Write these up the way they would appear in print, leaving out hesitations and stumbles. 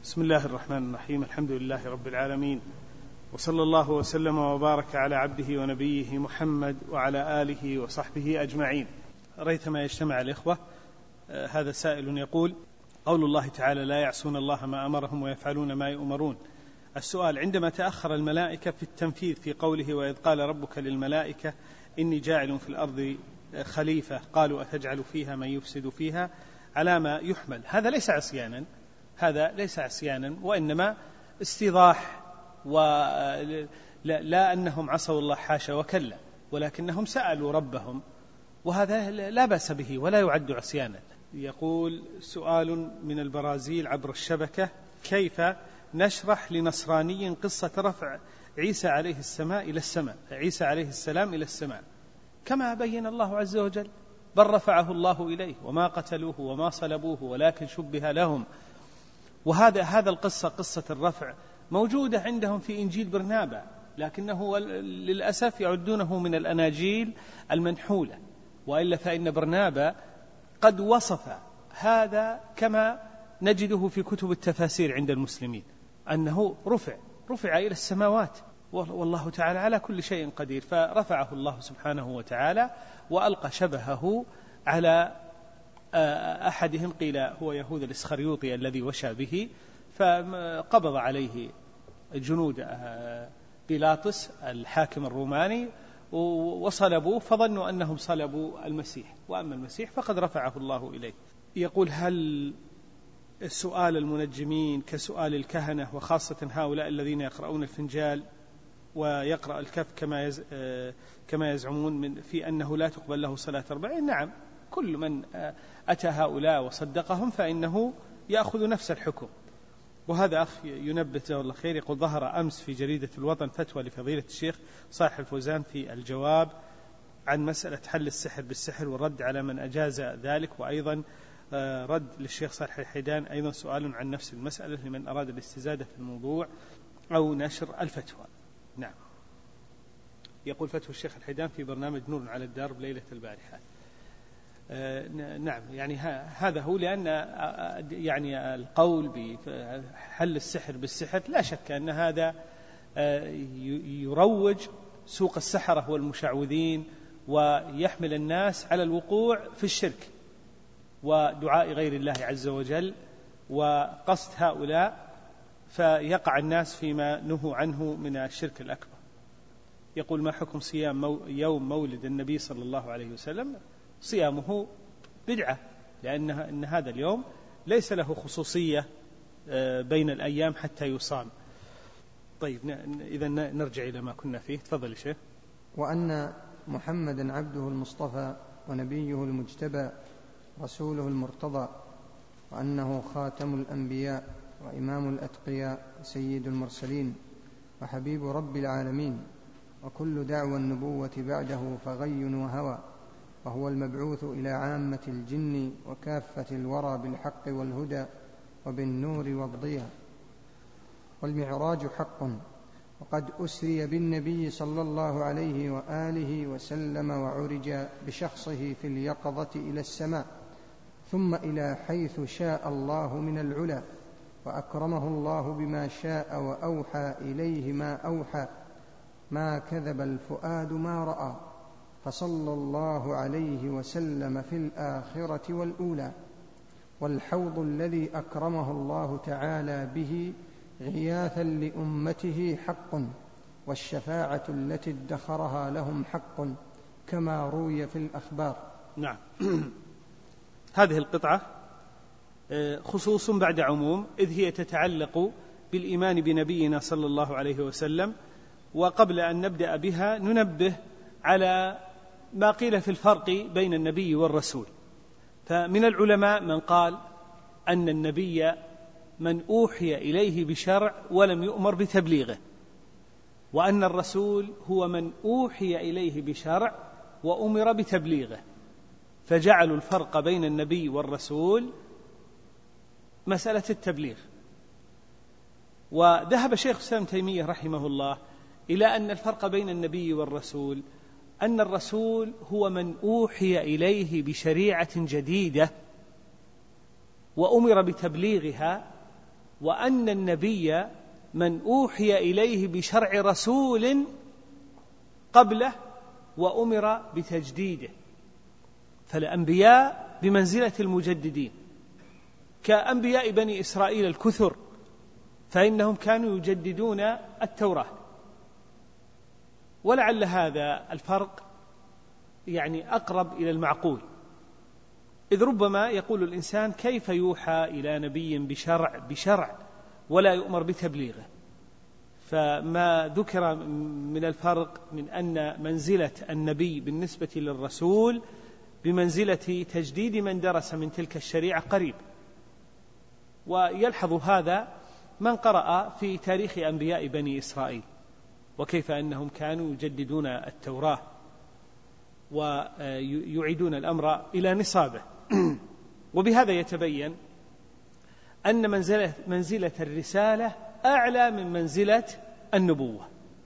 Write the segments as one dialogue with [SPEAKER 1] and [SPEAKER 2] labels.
[SPEAKER 1] بسم الله الرحمن الرحيم. الحمد لله رب العالمين، وصلى الله وسلم وبارك على عبده ونبيه محمد وعلى آله وصحبه أجمعين. ريثما يجتمع الإخوة. هذا سائل يقول: قول الله تعالى: لا يعصون الله ما أمرهم ويفعلون ما يؤمرون. السؤال: عندما تأخر الملائكة في التنفيذ في قوله: وإذ قال ربك للملائكة إني جاعل في الأرض خليفة، قالوا أتجعل فيها من يفسد فيها، على ما يحمل؟ هذا ليس عصيانا، وإنما استيضاح، ولا أنهم عصوا الله حاشا وكلا، ولكنهم سألوا ربهم، وهذا لا بأس به ولا يعد عصيانا. يقول سؤال من البرازيل عبر الشبكة: كيف نشرح لنصراني قصة رفع عيسى عليه السلام إلى السماء كما بين الله عز وجل؟ بل رفعه الله إليه، وما قتلوه وما صلبوه ولكن شبه لهم. وهذا القصة، قصة الرفع، موجودة عندهم في إنجيل برنابا، لكنه للأسف يعدونه من الأناجيل المنحولة، وإلا فإن برنابا قد وصف هذا كما نجده في كتب التفاسير عند المسلمين، أنه رفع إلى السماوات، والله تعالى على كل شيء قدير. فرفعه الله سبحانه وتعالى وألقى شبهه على أحدهم، قيل هو يهوذا الإسخريوطي الذي وشى به، فقبض عليه جنود بيلاطس الحاكم الروماني وصلبوه، فظنوا أنهم صلبوا المسيح، وأما المسيح فقد رفعه الله إليه. يقول: هل سؤال المنجمين كسؤال الكهنة، وخاصة هؤلاء الذين يقرؤون الفنجال ويقرأ الكف كما يزعمون في أنه لا تقبل له صلاة 40؟ نعم، كل من أتى هؤلاء وصدقهم فإنه يأخذ نفس الحكم. وهذا أخ ينبه جزاه الله خير، يقول: ظهر أمس في جريدة الوطن فتوى لفضيلة الشيخ صالح الفوزان في الجواب عن مسألة حل السحر بالسحر والرد على من أجاز ذلك، وأيضا رد للشيخ صالح الحيدان أيضا سؤال عن نفس المسألة لمن أراد الاستزادة في الموضوع أو نشر الفتوى. نعم. يقول: فتوى الشيخ الحيدان في برنامج نور على الدرب ليلة البارحة. نعم، يعني هذا هو، لأن يعني القول بحل السحر بالسحر لا شك أن هذا يروج سوق السحرة والمشعوذين، ويحمل الناس على الوقوع في الشرك ودعاء غير الله عز وجل وقصد هؤلاء، فيقع الناس فيما نهوا عنه من الشرك الأكبر. يقول: ما حكم صيام يوم مولد النبي صلى الله عليه وسلم؟ صيامه بدعة، لأن هذا اليوم ليس له خصوصية بين الأيام حتى يصام. طيب، إذا نرجع إلى ما كنا فيه. تفضل شيخ.
[SPEAKER 2] وأن محمدا عبده المصطفى ونبيه المجتبى رسوله المرتضى، وأنه خاتم الأنبياء وإمام الأتقياء سيد المرسلين وحبيب رب العالمين، وكل دعوى النبوة بعده فغي وهوى، وهو المبعوث إلى عامة الجن وكافة الورى بالحق والهدى وبالنور والضياء. والمعراج حق، وقد أسري بالنبي صلى الله عليه وآله وسلم وعرج بشخصه في اليقظة إلى السماء، ثم إلى حيث شاء الله من العلا، وأكرمه الله بما شاء وأوحى إليه ما أوحى، ما كذب الفؤاد ما رأى، فصلى الله عليه وسلم في الآخرة والأولى. والحوض الذي أكرمه الله تعالى به غياثا لأمته حق، والشفاعة التي ادخرها لهم حق، كما روي في الأخبار.
[SPEAKER 1] نعم. هذه القطعة خصوص بعد عموم، إذ هي تتعلق بالإيمان بنبينا صلى الله عليه وسلم. وقبل أن نبدأ بها ننبه على ما قيل في الفرق بين النبي والرسول. فمن العلماء من قال أن النبي من أوحي إليه بشرع ولم يؤمر بتبليغه، وأن الرسول هو من أوحي إليه بشرع وأمر بتبليغه، فجعلوا الفرق بين النبي والرسول مسألة التبليغ. وذهب شيخ الإسلام تيمية رحمه الله إلى أن الفرق بين النبي والرسول أن الرسول هو من أوحي إليه بشريعة جديدة وأمر بتبليغها، وأن النبي من أوحي إليه بشرع رسول قبله وأمر بتجديده، فالأنبياء بمنزلة المجددين كأنبياء بني إسرائيل الكثر، فإنهم كانوا يجددون التوراة. ولعل هذا الفرق يعني أقرب إلى المعقول، إذ ربما يقول الإنسان كيف يوحى إلى نبي بشرع ولا يؤمر بتبليغه؟ فما ذكر من الفرق من أن منزلة النبي بالنسبة للرسول بمنزلة تجديد من درس من تلك الشريعة قريب. ويلحظ هذا من قرأ في تاريخ أنبياء بني إسرائيل وكيف أنهم كانوا يجددون التوراة ويعيدون الأمر إلى نصابه. وبهذا يتبين أن منزلة الرسالة أعلى من منزلة النبوة،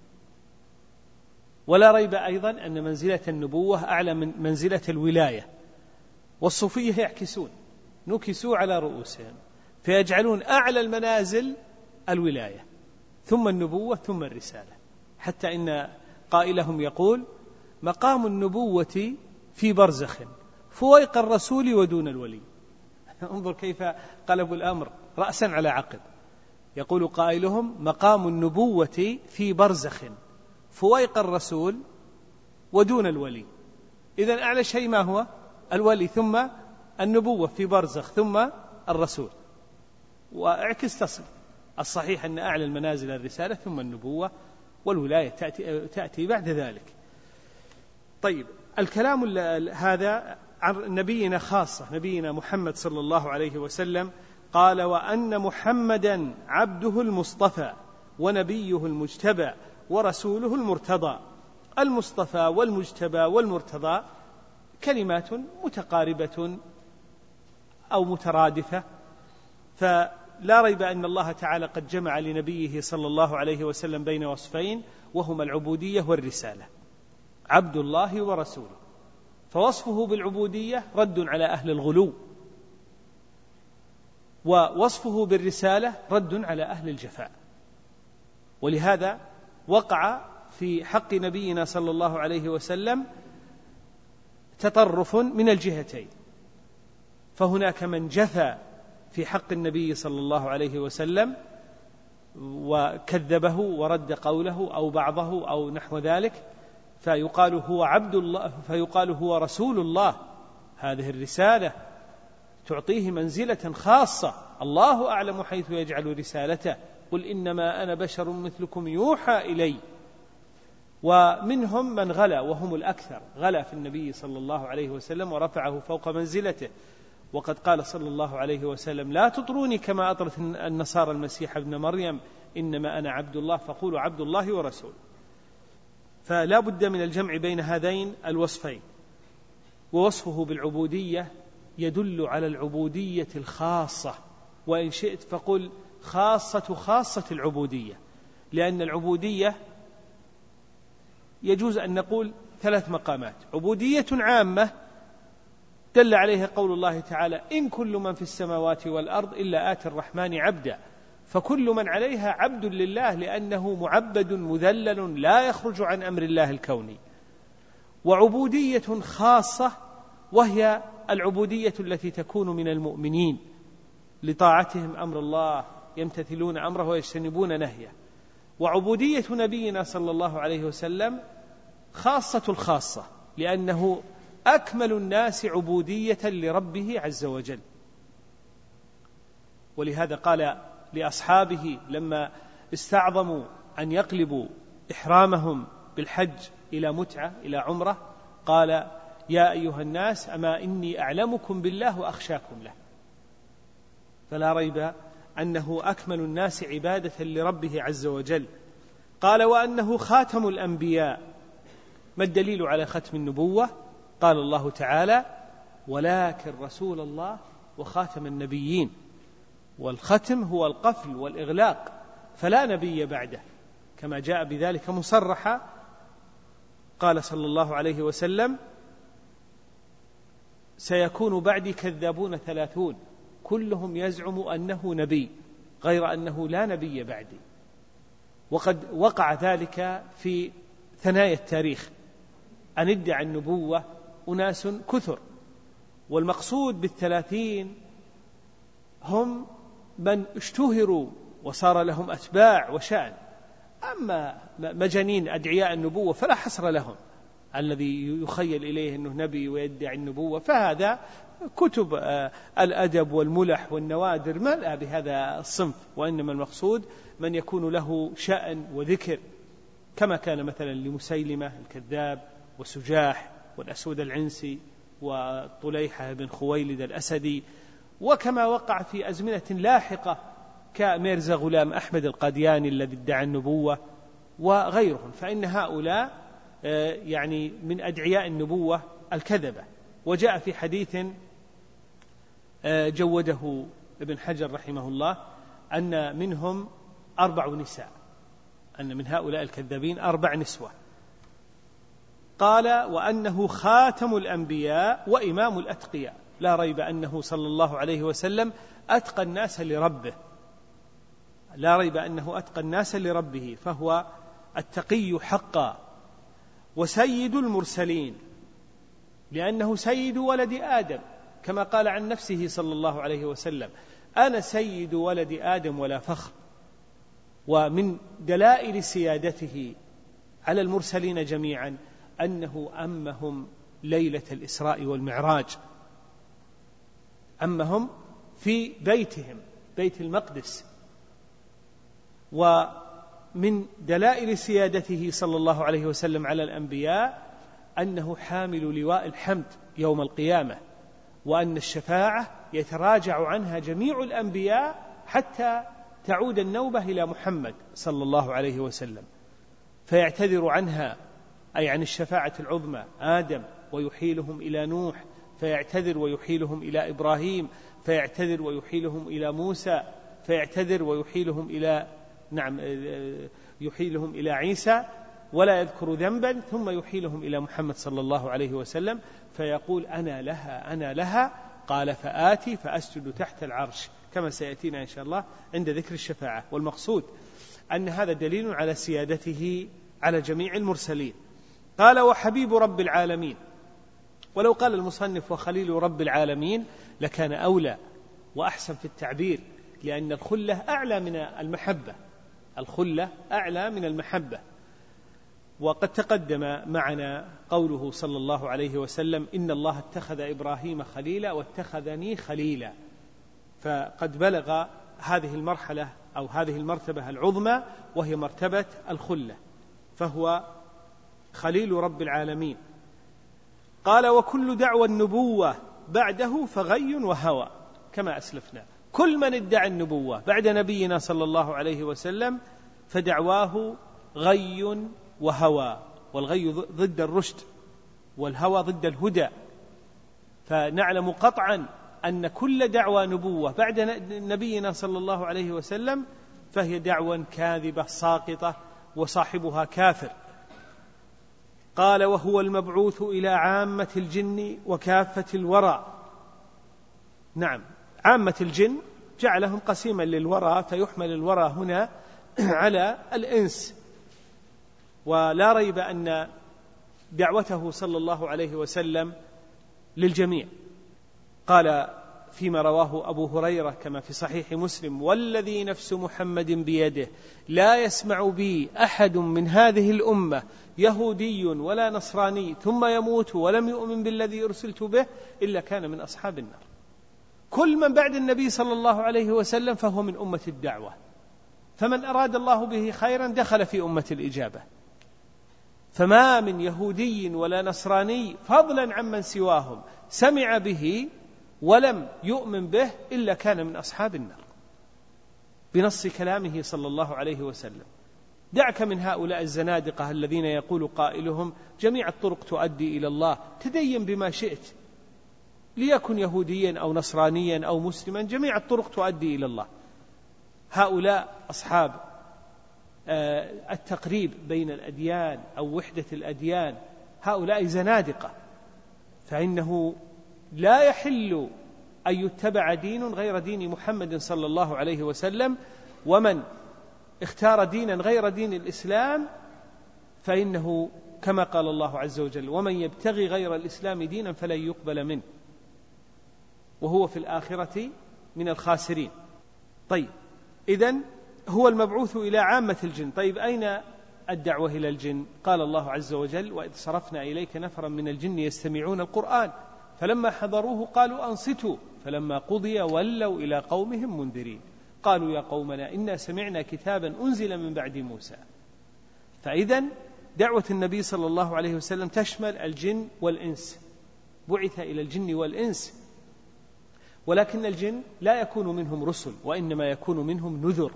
[SPEAKER 1] ولا ريب أيضا أن منزلة النبوة أعلى من منزلة الولاية. والصوفية يعكسون، نكسوا على رؤوسهم فيجعلون أعلى المنازل الولاية ثم النبوة ثم الرسالة، حتى إن قائلهم يقول مقام النبوة في برزخ فويق الرسول ودون الولي. انظر كيف قلبوا الأمر رأسا على عقب. يقول قائلهم مقام النبوة في برزخ فويق الرسول ودون الولي. إذن أعلى شيء ما هو؟ الولي، ثم النبوة في برزخ، ثم الرسول. واعكس تصل. الصحيح أن أعلى المنازل الرسالة ثم النبوة، والولاية تأتي بعد ذلك. طيب، الكلام هذا عن نبينا خاصة، نبينا محمد صلى الله عليه وسلم. قال وأن محمدا عبده المصطفى ونبيه المجتبى ورسوله المرتضى. المصطفى والمجتبى والمرتضى كلمات متقاربة أو مترادفة، فلا ريب أن الله تعالى قد جمع لنبيه صلى الله عليه وسلم بين وصفين، وهما العبودية والرسالة، عبد الله ورسوله. فوصفه بالعبودية رد على أهل الغلو، ووصفه بالرسالة رد على أهل الجفاء. ولهذا وقع في حق نبينا صلى الله عليه وسلم تطرف من الجهتين، فهناك من جفى في حق النبي صلى الله عليه وسلم وكذبه ورد قوله أو بعضه أو نحو ذلك، فيقال هو عبد الله، فيقال هو رسول الله. هذه الرسالة تعطيه منزلة خاصة، الله أعلم حيث يجعل رسالته، قل إنما أنا بشر مثلكم يوحى إلي. ومنهم من غلا، وهم الأكثر، غلا في النبي صلى الله عليه وسلم ورفعه فوق منزلته. وقد قال صلى الله عليه وسلم لا تطروني كما أطرت النصارى المسيح ابن مريم، إنما أنا عبد الله فقولوا عبد الله ورسوله. فلا بد من الجمع بين هذين الوصفين. ووصفه بالعبودية يدل على العبودية الخاصة، وإن شئت فقل خاصة العبودية، لأن العبودية يجوز أن نقول 3 مقامات: عبودية عامة دل عليها قول الله تعالى إن كل من في السماوات والأرض إلا آتي الرحمن عبدا، فكل من عليها عبد لله لأنه معبد مذلل لا يخرج عن أمر الله الكوني. وعبودية خاصة وهي العبودية التي تكون من المؤمنين لطاعتهم أمر الله، يمتثلون أمره ويجتنبون نهيه. وعبودية نبينا صلى الله عليه وسلم خاصة الخاصة، لأنه أكمل الناس عبودية لربه عز وجل. ولهذا قال لأصحابه لما استعظموا أن يقلبوا إحرامهم بالحج إلى متعة إلى عمرة، قال يا أيها الناس أما إني أعلمكم بالله وأخشاكم له. فلا ريب أنه أكمل الناس عبادة لربه عز وجل. قال وأنه خاتم الأنبياء. ما الدليل على ختم النبوة؟ قال الله تعالى ولكن رسول الله وخاتم النبيين. والختم هو القفل والإغلاق، فلا نبي بعده، كما جاء بذلك مصرحا. قال صلى الله عليه وسلم سيكون بعدي كذابون 30 كلهم يزعم أنه نبي، غير أنه لا نبي بعدي. وقد وقع ذلك في ثنايا التاريخ أن ادعى النبوة أناس كثر، والمقصود بالثلاثين هم من اشتهروا وصار لهم أتباع وشأن. أما مجانين أدعياء النبوة فلا حصر لهم، الذي يخيل إليه أنه نبي ويدعي النبوة، فهذا كتب الأدب والملح والنوادر ملأ بهذا الصنف. وإنما المقصود من يكون له شأن وذكر، كما كان مثلا لمسيلمة الكذاب وسجاح والأسود العنسي وطليحة بن خويلد الأسدي، وكما وقع في أزمنة لاحقة كميرزا غلام أحمد القادياني الذي ادعى النبوة وغيرهم. فإن هؤلاء يعني من أدعياء النبوة الكذبة. وجاء في حديث جوده ابن حجر رحمه الله أن منهم 4 نساء، أن من هؤلاء الكذابين 4 نسوة. قال وأنه خاتم الأنبياء وإمام الأتقياء، لا ريب أنه صلى الله عليه وسلم أتقى الناس لربه، لا ريب أنه أتقى الناس لربه، فهو التقي حقا وسيد المرسلين، لأنه سيد ولد آدم، كما قال عن نفسه صلى الله عليه وسلم أنا سيد ولد آدم ولا فخر. ومن دلائل سيادته على المرسلين جميعا أنه أمهم ليلة الإسراء والمعراج، أمهم في بيتهم بيت المقدس. ومن دلائل سيادته صلى الله عليه وسلم على الأنبياء أنه حامل لواء الحمد يوم القيامة، وأن الشفاعة يتراجع عنها جميع الأنبياء حتى تعود النوبة إلى محمد صلى الله عليه وسلم، فيعتذر عنها أي عن الشفاعة العظمى آدم، ويحيلهم إلى نوح، فيعتذر ويحيلهم إلى إبراهيم، فيعتذر ويحيلهم إلى موسى، فيعتذر ويحيلهم إلى يحيلهم إلى عيسى، ولا يذكر ذنبا، ثم يحيلهم إلى محمد صلى الله عليه وسلم فيقول أنا لها أنا لها، قال فآتي فأسجد تحت العرش، كما سيأتينا إن شاء الله عند ذكر الشفاعة. والمقصود أن هذا دليل على سيادته على جميع المرسلين. قال وحبيب رب العالمين، ولو قال المصنف وخليل رب العالمين لكان أولى وأحسن في التعبير، لأن الخلة أعلى من المحبة، الخلة أعلى من المحبة. وقد تقدم معنا قوله صلى الله عليه وسلم إن الله اتخذ إبراهيم خليلا واتخذني خليلا، فقد بلغ هذه المرحلة أو هذه المرتبة العظمى وهي مرتبة الخلة، فهو خليل رب العالمين. قال وكل دعوى النبوة بعده فغي وهوى، كما أسلفنا كل من ادعى النبوة بعد نبينا صلى الله عليه وسلم فدعواه غي وهوى، والغي ضد الرشد والهوى ضد الهدى. فنعلم قطعا أن كل دعوى نبوة بعد نبينا صلى الله عليه وسلم فهي دعوى كاذبة ساقطة وصاحبها كافر. قال وهو المبعوث إلى عامة الجن وكافة الورى. نعم، عامة الجن جعلهم قسيما للورى، فيحمل الورى هنا على الإنس. ولا ريب أن دعوته صلى الله عليه وسلم للجميع. قال فيما رواه أبو هريرة كما في صحيح مسلم والذي نفس محمد بيده لا يسمع بي أحد من هذه الأمة يهودي ولا نصراني ثم يموت ولم يؤمن بالذي أرسلت به إلا كان من أصحاب النار. كل من بعد النبي صلى الله عليه وسلم فهو من أمة الدعوة، فمن أراد الله به خيرا دخل في أمة الإجابة. فما من يهودي ولا نصراني فضلا عمن سواهم سمع به ولم يؤمن به إلا كان من أصحاب النار بنص كلامه صلى الله عليه وسلم. دعك من هؤلاء الزنادقة الذين يقول قائلهم جميع الطرق تؤدي إلى الله، تدين بما شئت، ليكن يهوديا أو نصرانيا أو مسلما، جميع الطرق تؤدي إلى الله. هؤلاء أصحاب التقريب بين الأديان أو وحدة الأديان، هؤلاء زنادقة، فإنه لا يحل أن يتبع دين غير دين محمد صلى الله عليه وسلم، ومن اختار دينا غير دين الإسلام فإنه كما قال الله عز وجل: ومن يبتغي غير الإسلام دينا فلن يقبل منه وهو في الآخرة من الخاسرين. طيب، إذن هو المبعوث إلى عامة الجن. طيب، أين الدعوة إلى الجن؟ قال الله عز وجل: وإذ صرفنا إليك نفرا من الجن يستمعون القرآن فلما حضروه قالوا أنصتوا فلما قضي ولوا إلى قومهم منذرين قالوا يا قومنا إنا سمعنا كتابا أنزل من بعد موسى. فإذن دعوة النبي صلى الله عليه وسلم تشمل الجن والإنس، بعث إلى الجن والإنس، ولكن الجن لا يكون منهم رسل وإنما يكون منهم نذر،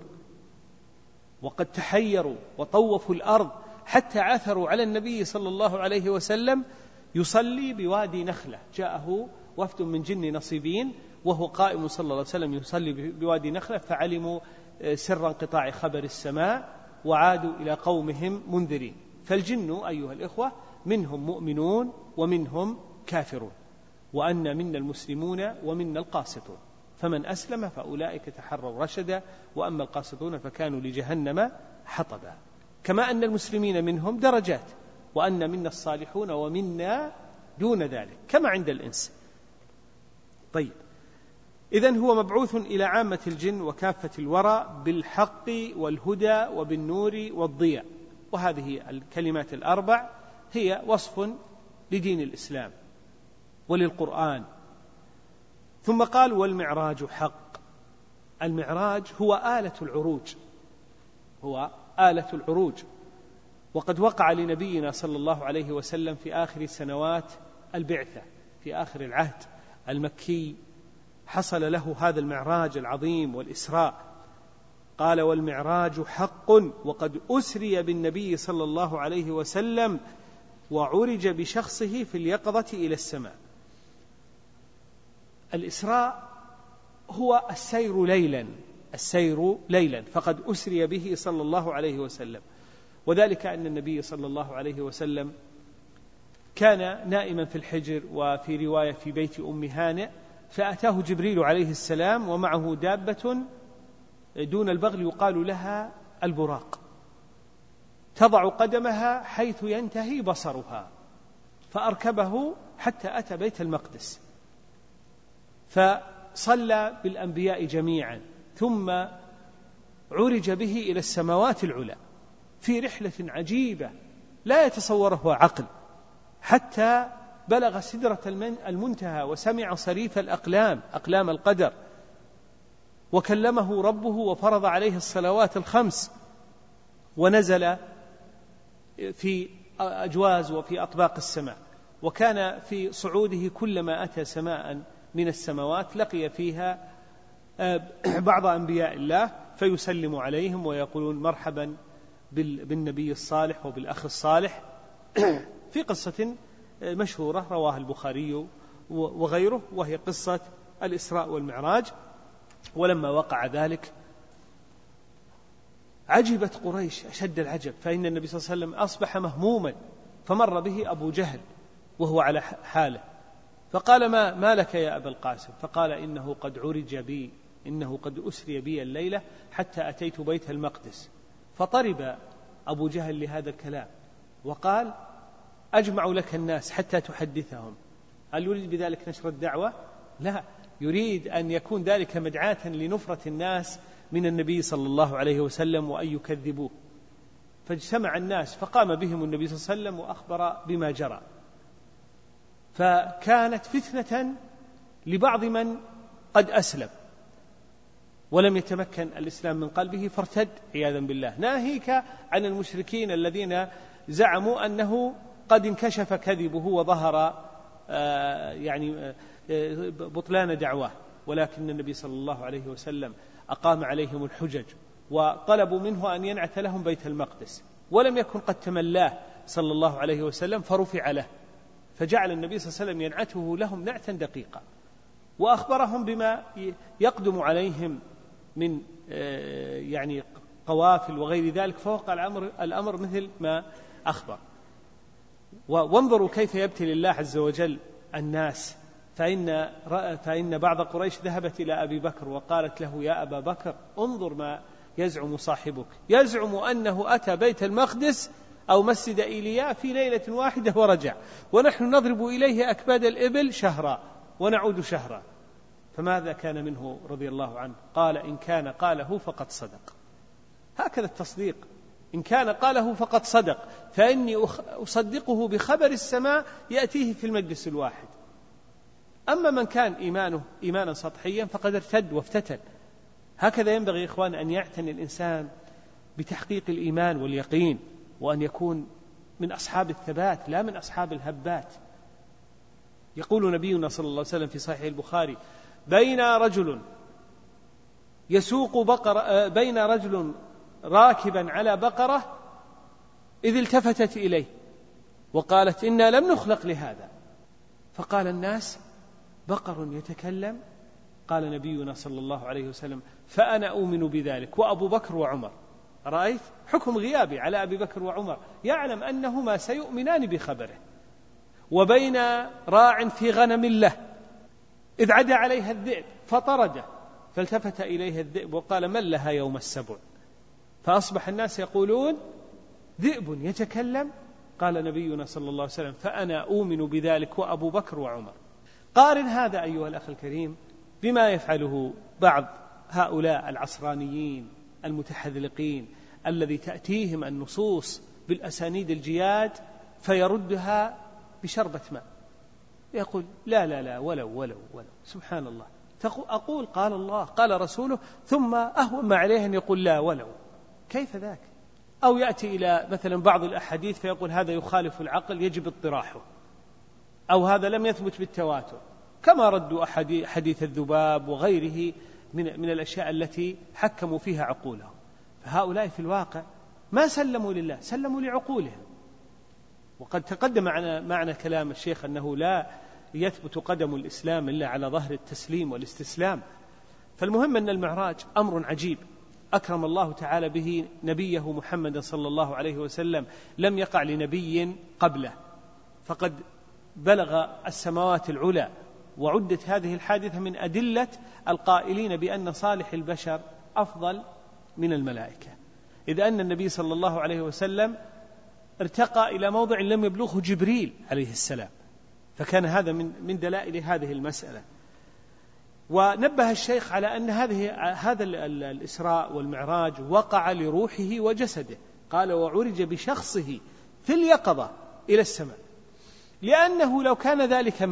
[SPEAKER 1] وقد تحيروا وطوفوا الأرض حتى عثروا على النبي صلى الله عليه وسلم يصلي بوادي نخلة. جاءه وفد من جن نصيبين وهو قائم صلى الله عليه وسلم يصلي بوادي نخلة، فعلموا سر انقطاع خبر السماء وعادوا إلى قومهم منذرين. فالجن أيها الإخوة منهم مؤمنون ومنهم كافرون، وأن منا المسلمون ومنا القاسطون، فمن أسلم فأولئك تحروا رشدا وأما القاسطون فكانوا لجهنم حطبا. كما أن المسلمين منهم درجات، وأن منا الصالحون ومنا دون ذلك كما عند الإنس. طيب، إذن هو مبعوث إلى عامة الجن وكافة الورى بالحق والهدى وبالنور والضياء، وهذه الكلمات الأربع هي وصف لدين الإسلام وللقرآن. ثم قال: والمعراج حق. المعراج هو آلة العروج، هو آلة العروج، وقد وقع لنبينا صلى الله عليه وسلم في آخر سنوات البعثة، في آخر العهد المكي حصل له هذا المعراج العظيم والإسراء. قال: والمعراج حق وقد أسري بالنبي صلى الله عليه وسلم وعرج بشخصه في اليقظة إلى السماء. الإسراء هو السير ليلا، فقد أسري به صلى الله عليه وسلم، وذلك أن النبي صلى الله عليه وسلم كان نائما في الحجر، وفي رواية في بيت أم هانئ، فأتاه جبريل عليه السلام ومعه دابة دون البغل يقال لها البراق، تضع قدمها حيث ينتهي بصرها، فأركبه حتى أتى بيت المقدس، فصلى بالأنبياء جميعا، ثم عرج به إلى السماوات العلى في رحلة عجيبة لا يتصوره عقل، حتى بلغ سدرة المنتهى وسمع صريف الأقلام، أقلام القدر، وكلمه ربه وفرض عليه الصلوات الخمس، ونزل في أجواز وفي أطباق السماء. وكان في صعوده كلما أتى سماء من السماوات لقي فيها بعض أنبياء الله فيسلم عليهم ويقولون مرحبا بالنبي الصالح وبالأخ الصالح، في قصة مشهورة رواها البخاري وغيره، وهي قصة الإسراء والمعراج. ولما وقع ذلك عجبت قريش أشد العجب، فإن النبي صلى الله عليه وسلم أصبح مهموما، فمر به أبو جهل وهو على حاله، فقال: ما لك يا أبا القاسم؟ فقال: إنه قد عرج بي، إنه قد أسري بي الليلة حتى أتيت بيت المقدس. فطرب أبو جهل لهذا الكلام وقال: أجمع لك الناس حتى تحدثهم. هل يريد بذلك نشر الدعوة؟ لا، يريد أن يكون ذلك مدعاة لنفرة الناس من النبي صلى الله عليه وسلم وأن يكذبوه. فاجتمع الناس فقام بهم النبي صلى الله عليه وسلم وأخبر بما جرى، فكانت فتنة لبعض من قد أسلم ولم يتمكن الإسلام من قلبه فارتد عياذا بالله، ناهيك عن المشركين الذين زعموا أنه قد انكشف كذبه وظهر بطلان دعواه، ولكن النبي صلى الله عليه وسلم أقام عليهم الحجج وطلبوا منه أن ينعت لهم بيت المقدس، ولم يكن قد تملاه صلى الله عليه وسلم فرفع له، فجعل النبي صلى الله عليه وسلم ينعته لهم نعتا دقيقا، وأخبرهم بما يقدم عليهم من قوافل وغير ذلك، فوقع الأمر مثل ما أخبر. وانظروا كيف يبتلي الله عز وجل الناس، فإن بعض قريش ذهبت إلى أبي بكر وقالت له: يا أبا بكر، انظر ما يزعم صاحبك، يزعم أنه أتى بيت المقدس أو مسجد إيليا في ليلة واحدة ورجع، ونحن نضرب إليه أكباد الإبل شهرا ونعود شهرا. فماذا كان منه رضي الله عنه؟ قال: إن كان قاله فقد صدق. هكذا التصديق، إن كان قاله فقد صدق، فإني أصدقه بخبر السماء يأتيه في المجلس الواحد. أما من كان إيمانه إيمانا سطحيا فقد ارتد وافتتن. هكذا ينبغي إخوان أن يعتني الإنسان بتحقيق الإيمان واليقين، وأن يكون من أصحاب الثبات لا من أصحاب الهبات. يقول نبينا صلى الله عليه وسلم في صحيح البخاري: بين رجل راكبا على بقرة إذ التفتت إليه وقالت: إنا لم نخلق لهذا. فقال الناس: بقر يتكلم؟ قال نبينا صلى الله عليه وسلم: فأنا أؤمن بذلك وأبو بكر وعمر. رأيت حكم غيابي على أبي بكر وعمر، يعلم أنهما سيؤمنان بخبره. وبين راع في غنم له إذ عدا عليها الذئب فطرده، فالتفت إليه الذئب وقال: من لها يوم السبع؟ فأصبح الناس يقولون: ذئب يتكلم؟ قال نبينا صلى الله عليه وسلم: فأنا أؤمن بذلك وأبو بكر وعمر. قارن هذا أيها الأخ الكريم بما يفعله بعض هؤلاء العصرانيين المتحذلقين الذي تأتيهم النصوص بالأسانيد الجياد فيردها بشربة ماء، يقول: لا لا لا ولو. سبحان الله، أقول قال الله قال رسوله، ثم أهون ما عليه أن يقول لا ولو. كيف ذاك؟ أو يأتي إلى مثلا بعض الأحاديث فيقول: هذا يخالف العقل يجب اطراحه، أو هذا لم يثبت بالتواتر، كما ردوا حديث الذباب وغيره من الأشياء التي حكموا فيها عقولهم. فهؤلاء في الواقع ما سلموا لله، سلموا لعقولهم. وقد تقدم معنا كلام الشيخ أنه لا يثبت قدم الإسلام إلا على ظهر التسليم والاستسلام. فالمهم أن المعراج أمر عجيب أكرم الله تعالى به نبيه محمد صلى الله عليه وسلم، لم يقع لنبي قبله، فقد بلغ السماوات العلى. وعدت هذه الحادثة من أدلة القائلين بأن صالح البشر أفضل من الملائكة، إذ أن النبي صلى الله عليه وسلم ارتقى إلى موضع لم يبلغه جبريل عليه السلام، فكان هذا من دلائل هذه المسألة. ونبه الشيخ على أن هذا الإسراء والمعراج وقع لروحه وجسده، قال: وعرج بشخصه في اليقظة إلى السماء، لأنه لو كان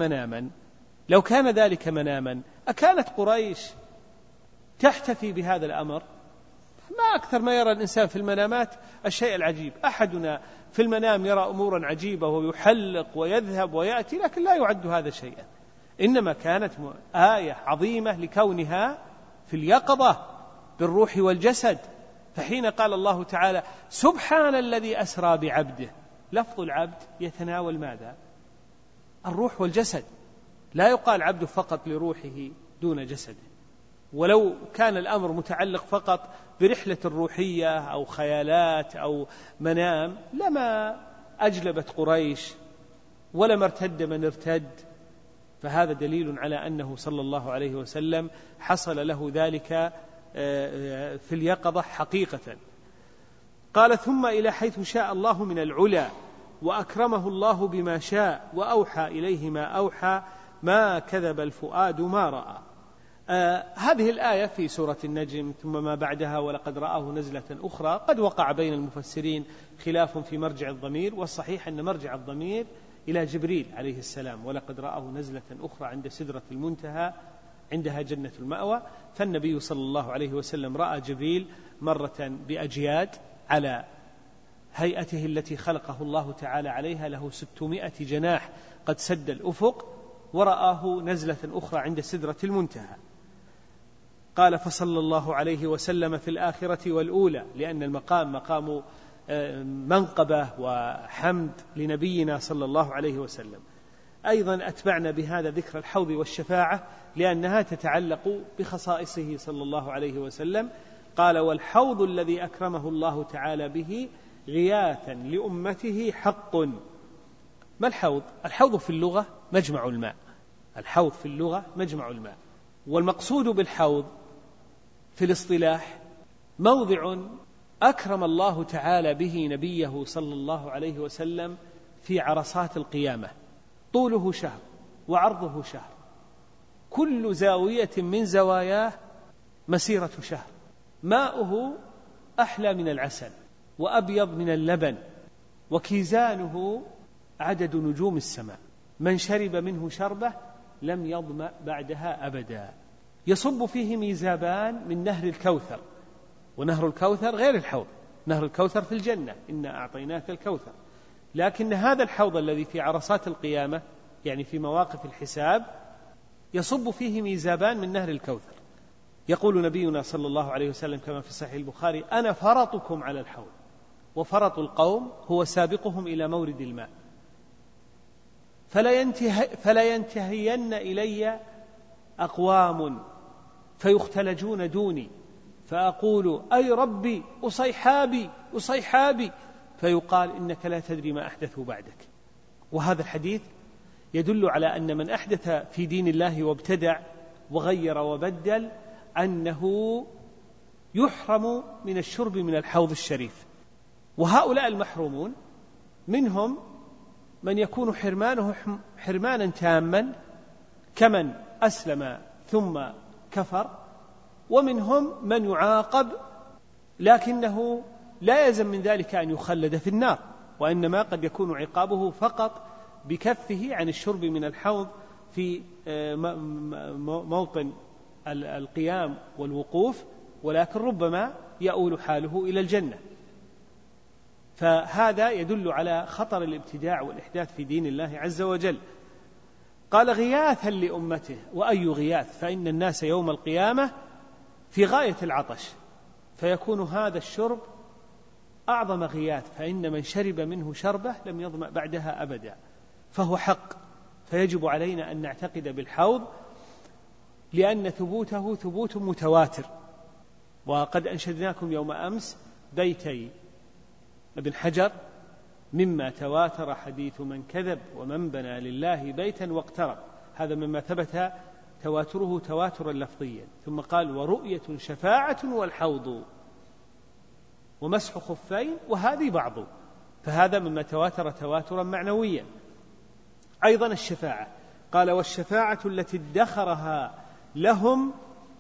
[SPEAKER 1] ذلك مناما أكانت قريش تحتفي بهذا الأمر؟ ما أكثر ما يرى الإنسان في المنامات الشيء العجيب. أحدنا في المنام يرى أمورا عجيبة ويحلق ويذهب ويأتي، لكن لا يعد هذا شيئا. إنما كانت آية عظيمة لكونها في اليقظة بالروح والجسد. فحين قال الله تعالى: سبحان الذي أسرى بعبده، لفظ العبد يتناول ماذا؟ الروح والجسد، لا يقال عبد فقط لروحه دون جسده. ولو كان الأمر متعلق فقط برحلة الروحية أو خيالات أو منام لما أجلبت قريش ولما ارتد من ارتد. فهذا دليل على أنه صلى الله عليه وسلم حصل له ذلك في اليقظة حقيقة. قال: ثم إلى حيث شاء الله من العلا، وأكرمه الله بما شاء، وأوحى إليه ما أوحى، ما كذب الفؤاد ما رأى. هذه الآية في سورة النجم. ثم ما بعدها: ولقد رآه نزلة أخرى. قد وقع بين المفسرين خلاف في مرجع الضمير، والصحيح أن مرجع الضمير إلى جبريل عليه السلام. ولقد رآه نزلة أخرى عند سدرة المنتهى عندها جنة المأوى. فالنبي صلى الله عليه وسلم رأى جبريل مرة بأجياد على هيئته التي خلقه الله تعالى عليها، له 600 جناح قد سد الأفق. ورآه نزلة أخرى عند سدرة المنتهى. قال: فصلى الله عليه وسلم في الآخرة والأولى، لأن المقام مقام منقبة وحمد لنبينا صلى الله عليه وسلم. أيضا أتبعنا بهذا ذكر الحوض والشفاعة، لأنها تتعلق بخصائصه صلى الله عليه وسلم. قال: والحوض الذي أكرمه الله تعالى به غياثا لأمته حق. ما الحوض؟ الحوض في اللغة مجمع الماء. الحوض في اللغة مجمع الماء، والمقصود بالحوض في الاصطلاح موضع أكرم الله تعالى به نبيه صلى الله عليه وسلم في عرصات القيامة، طوله شهر وعرضه شهر، كل زاوية من زواياه مسيرة شهر، ماؤه أحلى من العسل وأبيض من اللبن، وكيزانه عدد نجوم السماء، من شرب منه شربة لم يظمأ بعدها أبدا. يصب فيه ميزابان من نهر الكوثر، ونهر الكوثر غير الحوض، نهر الكوثر في الجنة، إنا أعطيناك الكوثر، لكن هذا الحوض الذي في عرصات القيامة يعني في مواقف الحساب يصب فيه ميزابان من نهر الكوثر. يقول نبينا صلى الله عليه وسلم كما في صحيح البخاري: أنا فرطكم على الحوض، وفرط القوم هو سابقهم إلى مورد الماء، فلا ينتهين إلي أقوام فيختلجون دوني، فأقول: أي ربي أصيحابي أصيحابي، فيقال: إنك لا تدري ما أحدثوا بعدك. وهذا الحديث يدل على أن من أحدث في دين الله وابتدع وغير وبدل أنه يحرم من الشرب من الحوض الشريف. وهؤلاء المحرومون منهم من يكون حرمانه حرمانا تاما كمن أسلم ثم كفر، ومنهم من يعاقب لكنه لا يلزم من ذلك أن يخلد في النار، وإنما قد يكون عقابه فقط بكفه عن الشرب من الحوض في موطن القيام والوقوف، ولكن ربما يؤول حاله إلى الجنة. فهذا يدل على خطر الابتداع والإحداث في دين الله عز وجل. قال: غياثا لأمته. وأي غياث؟ فإن الناس يوم القيامة في غاية العطش، فيكون هذا الشرب أعظم غياث، فإن من شرب منه شربة لم يظمأ بعدها أبدا، فهو حق، فيجب علينا أن نعتقد بالحوض لأن ثبوته ثبوت متواتر. وقد أنشدناكم يوم أمس بيتي ابن حجر: مما تواتر حديث من كذب ومن بنى لله بيتا واقترب. هذا مما ثبت تواتره تواترا لفظيا. ثم قال: ورؤية شفاعة والحوض ومسح خفين وهذه بعض، فهذا مما تواتر تواترا معنويا. أيضا الشفاعة، قال: والشفاعة التي ادخرها لهم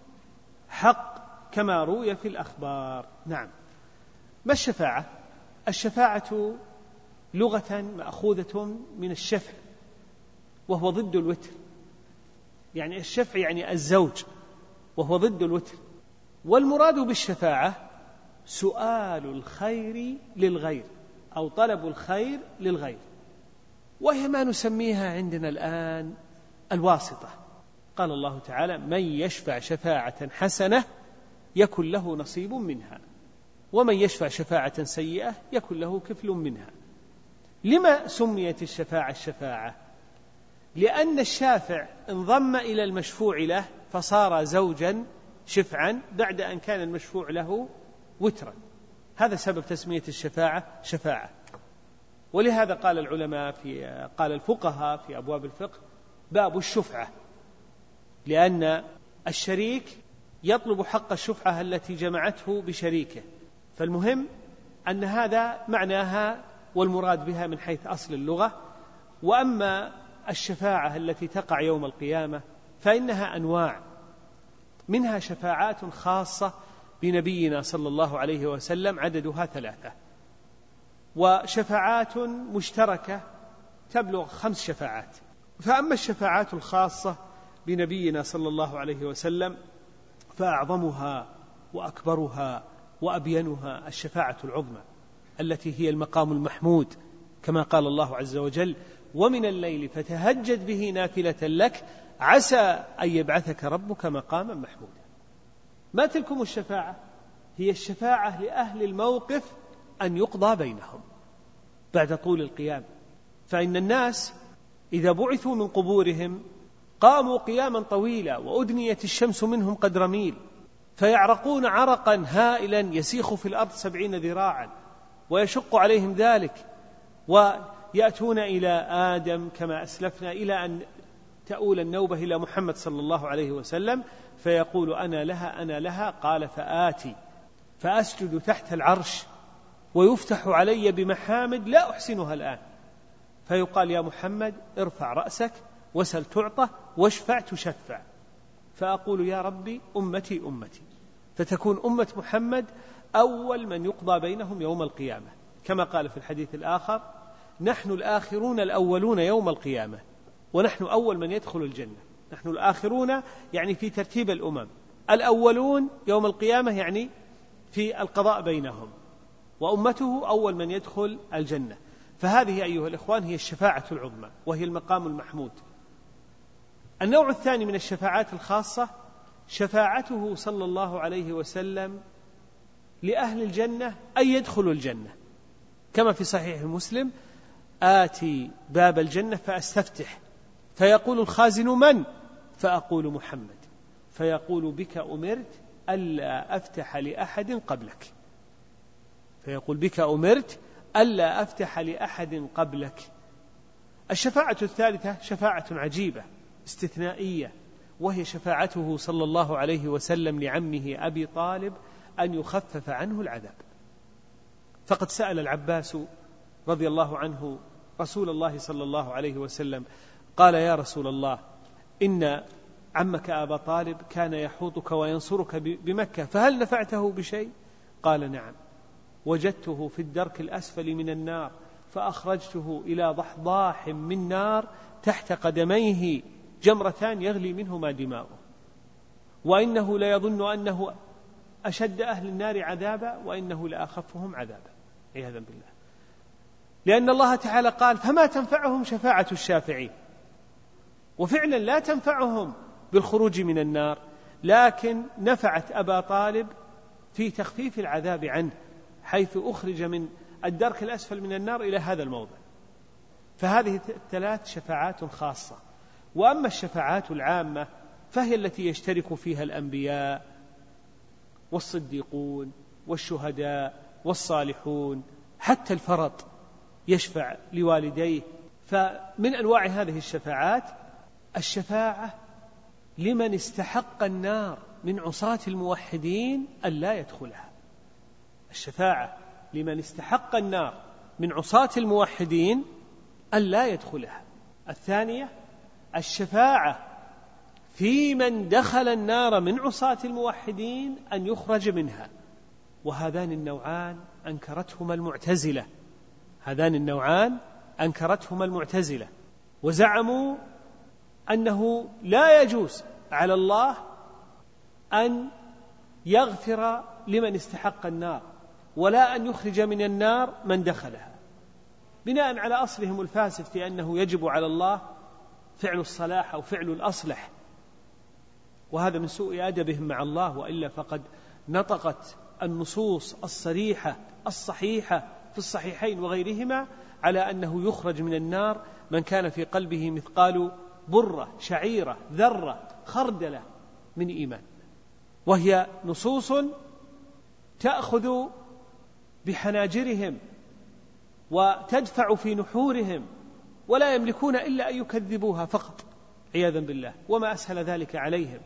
[SPEAKER 1] حق كما روي في الأخبار. نعم. ما الشفاعة؟ الشفاعة لغة مأخوذة من الشفع، وهو ضد الوتر، يعني الشفع يعني الزوج، وهو ضد الوتر. والمراد بالشفاعة سؤال الخير للغير أو طلب الخير للغير، وهي ما نسميها عندنا الآن الواسطة. قال الله تعالى: من يشفع شفاعة حسنة يكن له نصيب منها، ومن يشفع شفاعة سيئة يكن له كفل منها. لما سميت الشفاعة الشفاعة؟ لأن الشافع انضم إلى المشفوع له فصار زوجا شفعا بعد أن كان المشفوع له وترا. هذا سبب تسمية الشفاعة شفاعة. ولهذا قال العلماء قال الفقهاء في أبواب الفقه: باب الشفعة، لأن الشريك يطلب حق الشفعة التي جمعته بشريكه، فالمهم أن هذا معناها والمراد بها من حيث أصل اللغة. وأما الشفاعة التي تقع يوم القيامة فإنها أنواع، منها شفاعات خاصة بنبينا صلى الله عليه وسلم عددها 3، وشفاعات مشتركة تبلغ 5 شفاعات. فأما الشفاعات الخاصة بنبينا صلى الله عليه وسلم فأعظمها وأكبرها وأبينها الشفاعة العظمى التي هي المقام المحمود، كما قال الله عز وجل: ومن الليل فتهجد به نافلة لك عسى أن يبعثك ربك مقاما محمودا. ما تلكم الشفاعة؟ هي الشفاعة لأهل الموقف أن يقضى بينهم بعد طول القيام. فإن الناس إذا بعثوا من قبورهم قاموا قياما طويلا وأدنيت الشمس منهم قدر ميل، فيعرقون عرقا هائلا يسيخ في الأرض 70 ذراعا ويشق عليهم ذلك، ويأتون إلى آدم كما أسلفنا إلى أن تؤول النوبة إلى محمد صلى الله عليه وسلم فيقول أنا لها أنا لها، قال فآتي فأسجد تحت العرش ويفتح علي بمحامد لا أحسنها الآن، فيقال يا محمد ارفع رأسك وسل تعطى واشفع تشفع، فأقول يا ربي أمتي أمتي، فتكون أمة محمد أول من يقضى بينهم يوم القيامة، كما قال في الحديث الآخر نحن الآخرون الأولون يوم القيامة ونحن أول من يدخل الجنة. نحن الآخرون يعني في ترتيب الأمم، الأولون يوم القيامة يعني في القضاء بينهم، وأمته أول من يدخل الجنة. فهذه أيها الإخوان هي الشفاعة العظمى وهي المقام المحمود. النوع الثاني من الشفاعات الخاصة شفاعته صلى الله عليه وسلم لأهل الجنة أن يدخلوا الجنة، كما في صحيح مسلم آتي باب الجنة فأستفتح فيقول الخازن من؟ فأقول محمد، فيقول بك أمرت ألا أفتح لأحد قبلك، فيقول بك أمرت ألا أفتح لأحد قبلك. الشفاعة الثالثة شفاعة عجيبة استثنائية، وهي شفاعته صلى الله عليه وسلم لعمه أبي طالب أن يخفف عنه العذاب. فقد سأل العباس رضي الله عنه رسول الله صلى الله عليه وسلم قال يا رسول الله إن عمك أبا طالب كان يحوطك وينصرك بمكة، فهل نفعته بشيء؟ قال نعم، وجدته في الدرك الأسفل من النار فأخرجته إلى ضحضاح من نار تحت قدميه جمرتان يغلي منهما دماؤه، وإنه ليظن أنه أشد أهل النار عذابا وإنه لأخفهم عذابا عياذا بالله، لأن الله تعالى قال فما تنفعهم شفاعة الشافعين، وفعلا لا تنفعهم بالخروج من النار، لكن نفعت أبا طالب في تخفيف العذاب عنه حيث أخرج من الدرك الأسفل من النار إلى هذا الموضع. فهذه الثلاث شفاعات خاصة. وأما الشفاعات العامة فهي التي يشترك فيها الأنبياء والصديقون والشهداء والصالحون، حتى الفرط يشفع لوالديه. فمن أنواع هذه الشفاعات الشفاعة لمن استحق النار من عصاة الموحدين أن لا يدخلها، الشفاعة لمن استحق النار من عصاة الموحدين أن لا يدخلها. الثانية الشفاعة في من دخل النار من عصاة الموحدين أن يخرج منها، وهذان النوعان أنكرتهما المعتزلة، هذان النوعان أنكرتهما المعتزلة، وزعموا أنه لا يجوز على الله أن يغفر لمن استحق النار ولا أن يخرج من النار من دخلها، بناء على أصلهم الفاسد في أنه يجب على الله فعل الصلاح أو فعل الأصلح، وهذا من سوء أدبهم مع الله، وإلا فقد نطقت النصوص الصريحة الصحيحة في الصحيحين وغيرهما على أنه يخرج من النار من كان في قلبه مثقال برة شعيرة ذرة خردلة من إيمان، وهي نصوص تأخذ بحناجرهم وتدفع في نحورهم ولا يملكون إلا أن يكذبوها فقط عياذا بالله، وما أسهل ذلك عليهم.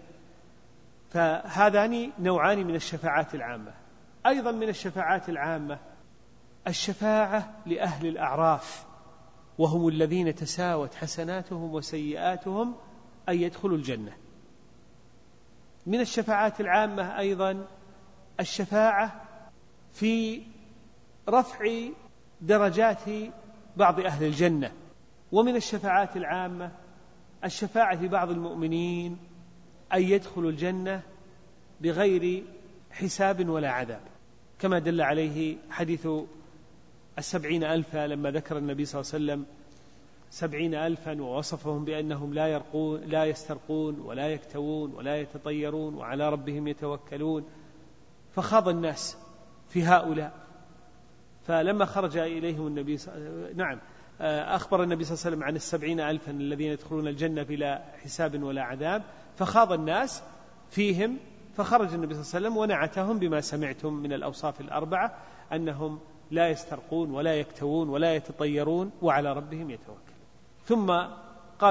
[SPEAKER 1] فهذان نوعان من الشفاعات العامة. أيضا من الشفاعات العامة الشفاعة لأهل الأعراف، وهم الذين تساوت حسناتهم وسيئاتهم أن يدخلوا الجنة. من الشفاعات العامة أيضا الشفاعة في رفع درجات بعض أهل الجنة. ومن الشفاعات العامة الشفاعة في بعض المؤمنين أن يدخلوا الجنة بغير حساب ولا عذاب، كما دل عليه حديث 70,000 لما ذكر النبي صلى الله عليه وسلم 70,000 ووصفهم بأنهم لا يسترقون ولا يكتوون ولا يتطيرون وعلى ربهم يتوكلون، فخاض الناس في هؤلاء. فلما خرج إليهم النبي أخبر النبي صلى الله عليه وسلم عن 70,000 الذين يدخلون الجنة بلا حساب ولا عذاب، فخاض الناس فيهم، فخرج النبي صلى الله عليه وسلم ونعتهم بما سمعتم من الأوصاف الأربعة، أنهم لا يسترقون ولا يكتوون ولا يتطيرون وعلى ربهم يتوكلون. ثم قام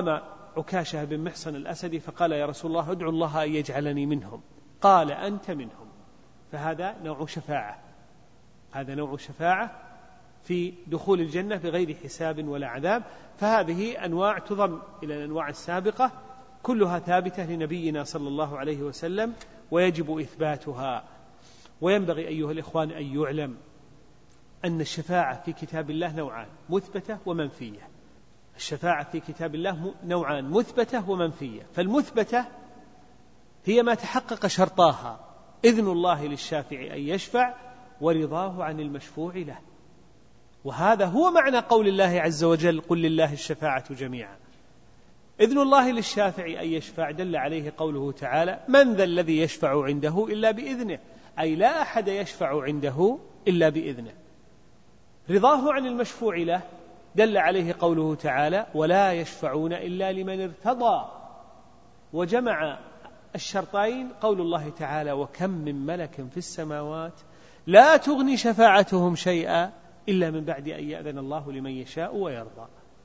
[SPEAKER 1] عكاشة بن محصن الأسدي فقال يا رسول الله ادعو الله أن يجعلني منهم، قال أنت منهم. فهذا نوع شفاعة، هذا نوع شفاعة في دخول الجنة بغير حساب ولا عذاب. فهذه أنواع تضم إلى الأنواع السابقة، كلها ثابتة لنبينا صلى الله عليه وسلم ويجب إثباتها. وينبغي أيها الإخوان أن يعلم أن الشفاعة في كتاب الله نوعان، مثبتة ومنفية. الشفاعة في كتاب الله نوعان، مثبتة ومنفية. فالمثبتة هي ما تحقق شرطاها: إذن الله للشافع أن يشفع ورضاه عن المشفوع له. وهذا هو معنى قول الله عز وجل قل لله الشفاعة جميعا. إذن الله للشافع أن يشفع دل عليه قوله تعالى من ذا الذي يشفع عنده إلا بإذنه، أي لا أحد يشفع عنده إلا بإذنه. رضاه عن المشفوع له دل عليه قوله تعالى ولا يشفعون إلا لمن ارتضى. وجمع الشرطين قول الله تعالى وكم من ملك في السماوات لا تغني شفاعتهم شيئا إلا من بعد أن يأذن الله لمن يشاء ويرضى.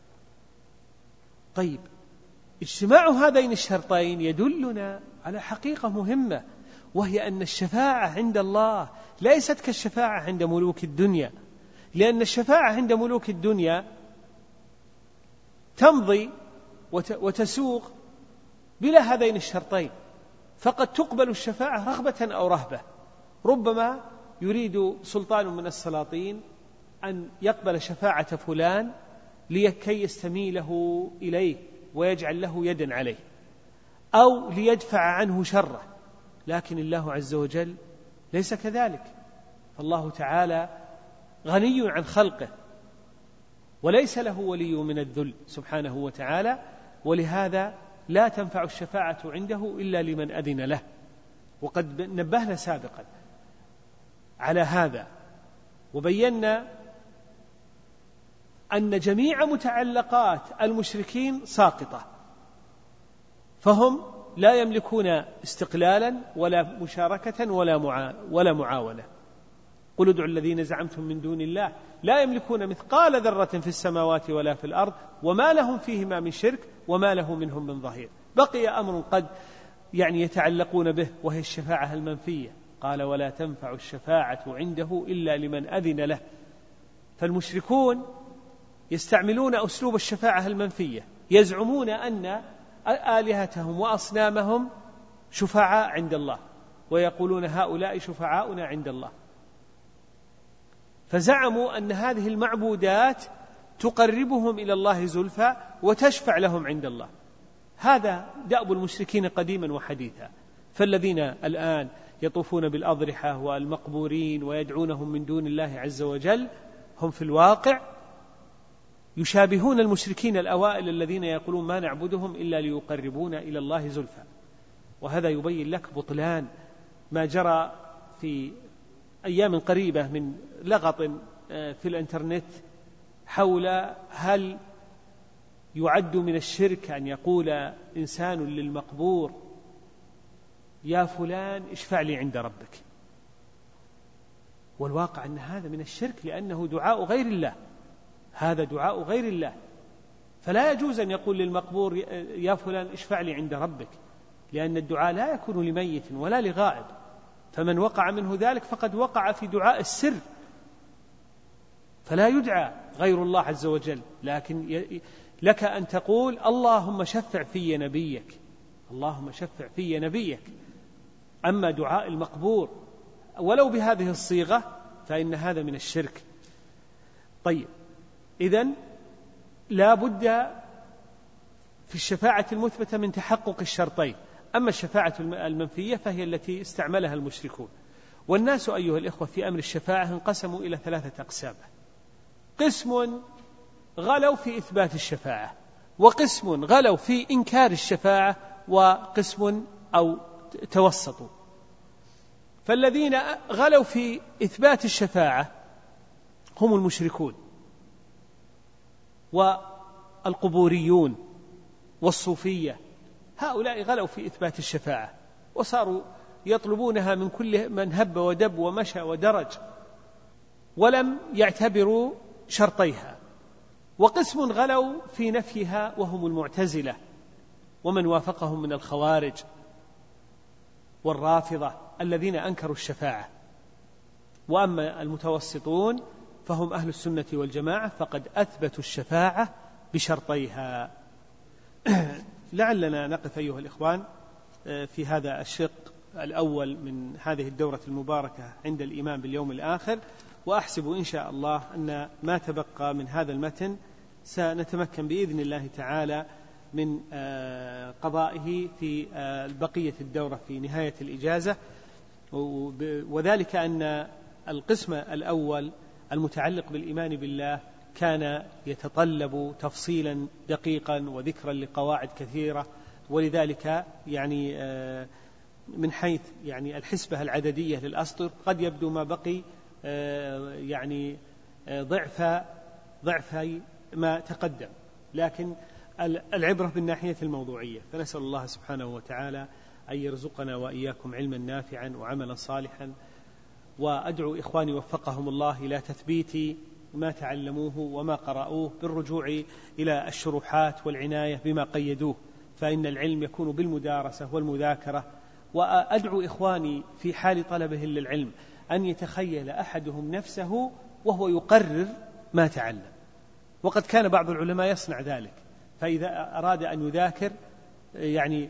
[SPEAKER 1] طيب، اجتماع هذين الشرطين يدلنا على حقيقة مهمة، وهي أن الشفاعة عند الله ليست كالشفاعة عند ملوك الدنيا، لأن الشفاعة عند ملوك الدنيا تمضي وتسوق بلا هذين الشرطين، فقد تقبل الشفاعة رغبة أو رهبة. ربما يريد سلطان من السلاطين أن يقبل شفاعة فلان لكي يستميله إليه ويجعل له يدا عليه، أو ليدفع عنه شره، لكن الله عز وجل ليس كذلك. فالله تعالى غني عن خلقه وليس له ولي من الذل سبحانه وتعالى، ولهذا لا تنفع الشفاعة عنده إلا لمن أذن له. وقد نبهنا سابقا على هذا وبينا أن جميع متعلقات المشركين ساقطة، فهم لا يملكون استقلالا ولا مشاركة ولا معاونة. قل ادعوا الذين زعمتم من دون الله لا يملكون مثقال ذرة في السماوات ولا في الأرض وما لهم فيهما من شرك وما له منهم من ظهير. بقي أمر قد يتعلقون به، وهي الشفاعة المنفية. قال ولا تنفع الشفاعة عنده إلا لمن أذن له. فالمشركون يستعملون أسلوب الشفاعة المنفية، يزعمون أن آلهتهم وأصنامهم شفعاء عند الله، ويقولون هؤلاء شفعاؤنا عند الله. فزعموا أن هذه المعبودات تقربهم إلى الله زلفى وتشفع لهم عند الله. هذا دأب المشركين قديما وحديثا. فالذين الآن يطوفون بالأضرحة والمقبورين ويدعونهم من دون الله عز وجل هم في الواقع يشابهون المشركين الأوائل الذين يقولون ما نعبدهم إلا ليقربونا إلى الله زلفى. وهذا يبين لك بطلان ما جرى في أيام قريبة من لغط في الإنترنت حول هل يعد من الشرك أن يقول إنسان للمقبور يا فلان اشفع لي عند ربك. والواقع أن هذا من الشرك، لأنه دعاء غير الله، هذا دعاء غير الله. فلا يجوز أن يقول للمقبور يا فلان اشفع لي عند ربك، لأن الدعاء لا يكون لميت ولا لغائب، فمن وقع منه ذلك فقد وقع في دعاء السر، فلا يدعى غير الله عز وجل. لكن لك أن تقول اللهم شفع في نبيك، اللهم شفع في نبيك. أما دعاء المقبور ولو بهذه الصيغة فإن هذا من الشرك. طيب، إذن لا بد في الشفاعة المثبتة من تحقق الشرطين. أما الشفاعة المنفية فهي التي استعملها المشركون. والناس أيها الإخوة في أمر الشفاعة انقسموا إلى 3 أقسام: قسم غلوا في إثبات الشفاعة، وقسم غلوا في إنكار الشفاعة، وقسم أو توسطوا. فالذين غلوا في إثبات الشفاعة هم المشركون والقبوريون والصوفية. هؤلاء غلوا في إثبات الشفاعة وصاروا يطلبونها من كل من هب ودب ومشى ودرج، ولم يعتبروا شرطيها. وقسم غلوا في نفيها وهم المعتزلة، ومن وافقهم من الخوارج والرافضة الذين أنكروا الشفاعة. وأما المتوسطون فهم أهل السنة والجماعة فقد أثبتوا الشفاعة بشرطيها. لعلنا نقف أيها الإخوان في هذا الشق الأول من هذه الدورة المباركة عند الإيمان باليوم الآخر، وأحسب إن شاء الله أن ما تبقى من هذا المتن سنتمكن بإذن الله تعالى من قضائه في بقية الدورة في نهاية الإجازة، وذلك أن القسم الأول المتعلق بالإيمان بالله كان يتطلب تفصيلا دقيقا وذكرا لقواعد كثيرة، ولذلك يعني من حيث يعني الحسبة العددية للأسطر قد يبدو ما بقي يعني ضعف ما تقدم، لكن العبرة بالناحية الموضوعية. فنسأل الله سبحانه وتعالى أن يرزقنا وإياكم علما نافعا وعملا صالحا، وأدعو إخواني وفقهم الله إلى تثبيت ما تعلموه وما قرأوه بالرجوع إلى الشروحات والعناية بما قيدوه، فإن العلم يكون بالمدارسة والمذاكرة. وأدعو إخواني في حال طلبه للعلم أن يتخيل أحدهم نفسه وهو يقرر ما تعلم، وقد كان بعض العلماء يصنع ذلك، فإذا أراد أن يذاكر يعني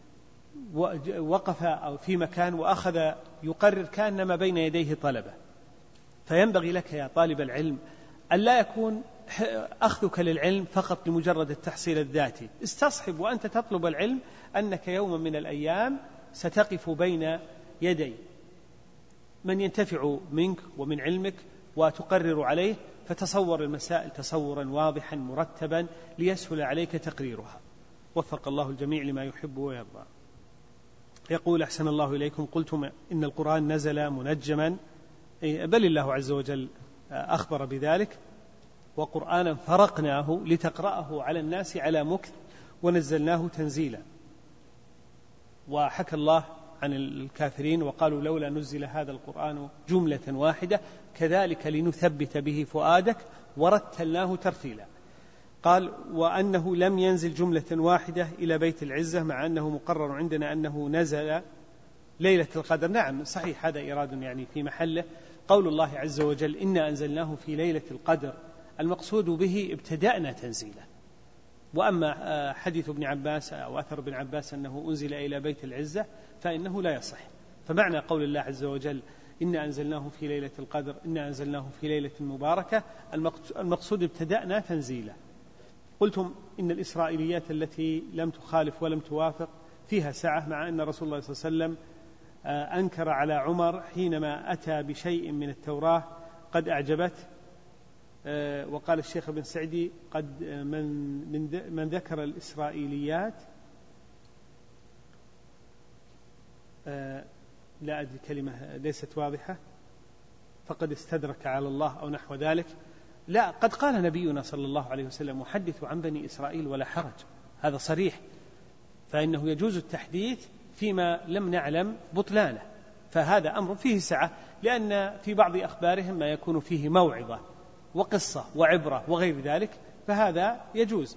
[SPEAKER 1] وقف أو في مكان وأخذ يقرر كأنما بين يديه طلبة. فينبغي لك يا طالب العلم أن لا يكون أخذك للعلم فقط لمجرد التحصيل الذاتي. استصحب وأنت تطلب العلم أنك يوما من الأيام ستقف بين يدي من ينتفع منك ومن علمك وتقرر عليه، فتصور المسائل تصورا واضحا مرتبا ليسهل عليك تقريرها. وفق الله الجميع لما يحب ويرضى. يقول أحسن الله إليكم: قلتم إن القرآن نزل منجما، بل الله عز وجل أخبر بذلك: وقرآنا فرقناه لتقرأه على الناس على مكث ونزلناه تنزيلا. وحكى الله عن الكافرين وقالوا لولا نزل هذا القرآن جملة واحدة كذلك لنثبت به فؤادك ورتلناه ترتيلا. قال: وأنه لم ينزل جملة واحدة إلى بيت العزة، مع أنه مقرر عندنا أنه نزل ليلة القدر. نعم صحيح، هذا إيراد يعني في محله. قول الله عز وجل: إنا أنزلناه في ليلة القدر، المقصود به ابتدأنا تنزيلا. وأما حديث ابن عباس أو أثر ابن عباس أنه أنزل إلى بيت العزة فإنه لا يصح. فمعنى قول الله عز وجل: إنا أنزلناه في ليلة القدر، إنا أنزلناه في ليلة مباركة، المقصود ابتدأنا تنزيلا. قلتم إن الإسرائيليات التي لم تخالف ولم توافق فيها سعة، مع أن رسول الله صلى الله عليه وسلم أنكر على عمر حينما أتى بشيء من التوراة قد أعجبته. وقال الشيخ ابن سعدي: قد من ذكر الإسرائيليات لا أدري كلمة ليست واضحة فقد استدرك على الله أو نحو ذلك. لا، قد قال نبينا صلى الله عليه وسلم: وحدثوا عن بني إسرائيل ولا حرج. هذا صريح، فإنه يجوز التحديث فيما لم نعلم بطلانه، فهذا أمر فيه سعة، لأن في بعض أخبارهم ما يكون فيه موعظة وقصة وعبرة وغير ذلك، فهذا يجوز.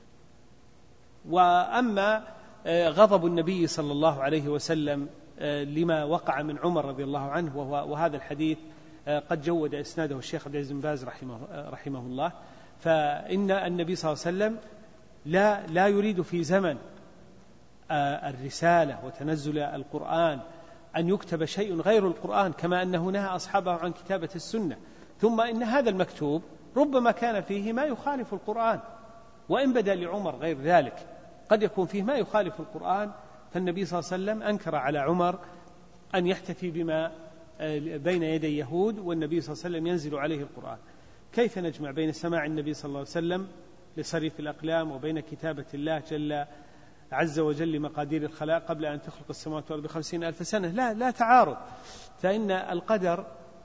[SPEAKER 1] وأما غضب النبي صلى الله عليه وسلم لما وقع من عمر رضي الله عنه، وهذا الحديث قد جود إسناده الشيخ عبد العزيز بن باز رحمه الله، فإن النبي صلى الله عليه وسلم لا يريد في زمن الرسالة وتنزل القرآن أن يكتب شيء غير القرآن، كما أنه نهى أصحابه عن كتابة السنة. ثم إن هذا المكتوب ربما كان فيه ما يخالف القرآن، وإن بدا لعمر غير ذلك قد يكون فيه ما يخالف القرآن. فالنبي صلى الله عليه وسلم أنكر على عمر أن يحتفي بما بين يدي يهود والنبي صلى الله عليه وسلم ينزل عليه القرآن. كيف نجمع بين سماع النبي صلى الله عليه وسلم لصريف الأقلام وبين كتابة الله جل عز وجل لمقادير الخلائق قبل أن تخلق السماوات والأرض ب50,000 سنة؟ لا تعارض. فإن القدر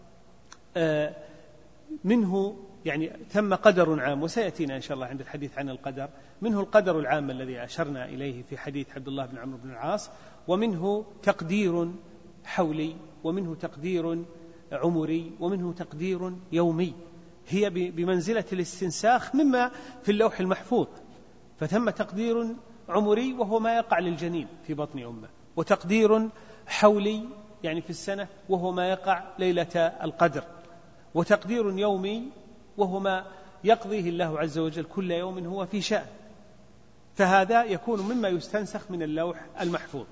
[SPEAKER 1] منه يعني ثم قدر عام، وسيأتينا إن شاء الله عند الحديث عن القدر. منه القدر العام الذي أشرنا إليه في حديث عبد الله بن عمرو بن العاص، ومنه تقدير حولي، ومنه تقدير عمري، ومنه تقدير يومي، هي بمنزلة الاستنساخ مما في اللوح المحفوظ. فثم تقدير عمري وهو ما يقع للجنين في بطن أمه، وتقدير حولي يعني في السنة وهو ما يقع ليلة القدر، وتقدير يومي وهو ما يقضيه الله عز وجل كل يوم هو في شأن، فهذا يكون مما يستنسخ من اللوح المحفوظ.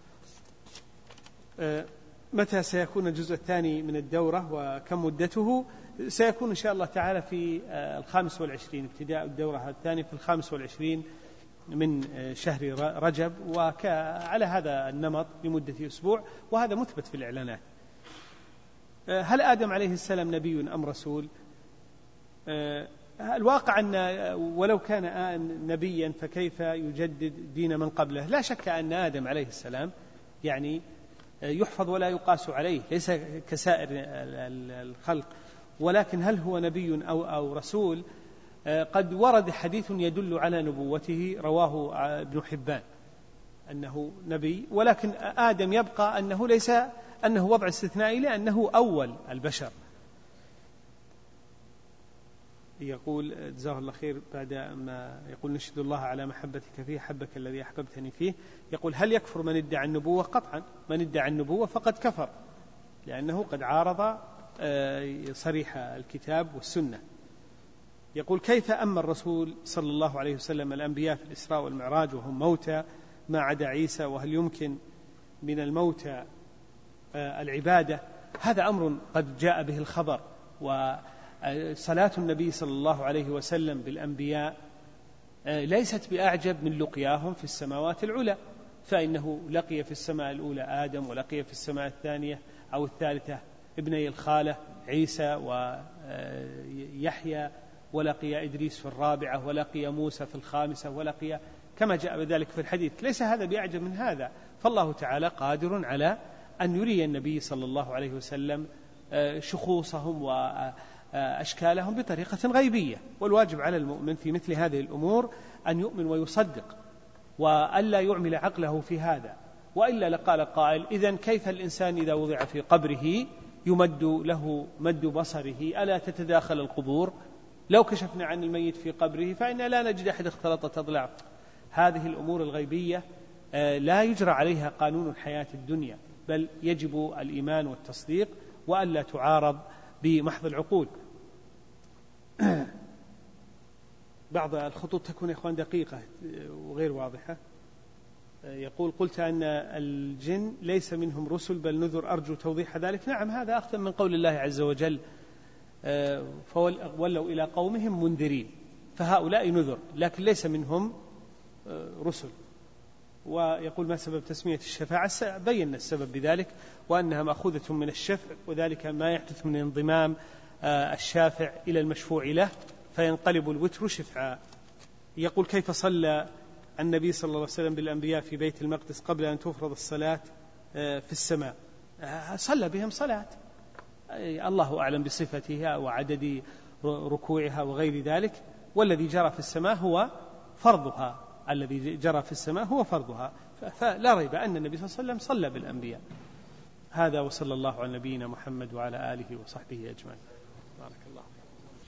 [SPEAKER 1] متى سيكون الجزء الثاني من الدورة وكم مدته؟ سيكون إن شاء الله تعالى في 25، ابتداء الدورة الثانية في 25 من شهر رجب، وعلى هذا النمط لمدة أسبوع، وهذا مثبت في الإعلانات. هل آدم عليه السلام نبي أم رسول؟ الواقع أن ولو كان نبيا فكيف يجدد دين من قبله؟ لا شك أن آدم عليه السلام يعني يحفظ ولا يقاس عليه، ليس كسائر الخلق، ولكن هل هو نبي أو رسول؟ قد ورد حديث يدل على نبوته رواه ابن حبان أنه نبي، ولكن آدم يبقى أنه ليس أنه وضع استثنائي لأنه أول البشر. يقول جزاه الله خير بعد ما يقول نشهد الله على محبتك فيه حبك الذي أحببتني فيه، يقول هل يكفر من ادعى النبوة؟ قطعا من ادعى النبوة فقد كفر، لأنه قد عارض صريح الكتاب والسنة. يقول كيف أما الرسول صلى الله عليه وسلم الأنبياء في الإسراء والمعراج وهم موتى ما عدا عيسى، وهل يمكن من الموتى العبادة؟ هذا أمر قد جاء به الخبر، وصلاة النبي صلى الله عليه وسلم بالأنبياء ليست بأعجب من لقياهم في السماوات العلى، فإنه لقي في السماء الأولى آدم، ولقي في السماء الثانية أو الثالثة ابني الخالة عيسى ويحيى، ولقي إدريس في الرابعة، ولقي موسى في الخامسة، ولقي كما جاء بذلك في الحديث. ليس هذا بأعجب من هذا، فالله تعالى قادر على أن يري النبي صلى الله عليه وسلم شخوصهم وأشكالهم بطريقة غيبية، والواجب على المؤمن في مثل هذه الأمور أن يؤمن ويصدق وألا يعمل عقله في هذا، وإلا لقال قائل إذن كيف الإنسان إذا وضع في قبره يمد له مد بصره؟ ألا تتداخل القبور؟ لو كشفنا عن الميت في قبره فإن لا نجد أحد اختلطت أضلاعه. هذه الأمور الغيبية لا يجرى عليها قانون الحياة الدنيا، بل يجب الإيمان والتصديق وألا تعارض بمحض العقول. بعض الخطوط تكون يا إخوان دقيقة وغير واضحة. يقول قلت أن الجن ليس منهم رسل بل نذر، أرجو توضيح ذلك. نعم، هذا أخذ من قول الله عز وجل فولوا إلى قومهم منذرين، فهؤلاء نذر لكن ليس منهم رسل. ويقول ما سبب تسمية الشفاعة؟ بينا السبب بذلك، وأنها مأخوذة من الشفع، وذلك ما يحدث من انضمام الشافع إلى المشفوع له فينقلب الوتر شفعا. يقول كيف صلى النبي صلى الله عليه وسلم بالأنبياء في بيت المقدس قبل أن تفرض الصلاة في السماء؟ صلى بهم صلاة الله أعلم بصفتها وعدد ركوعها وغير ذلك، والذي جرى في السماء هو فرضها، الذي جرى في السماء هو فرضها، فلا ريب أن النبي صلى الله عليه وسلم صلى بالأنبياء. هذا وصلى الله على نبينا محمد وعلى آله وصحبه أجمعين. بارك الله.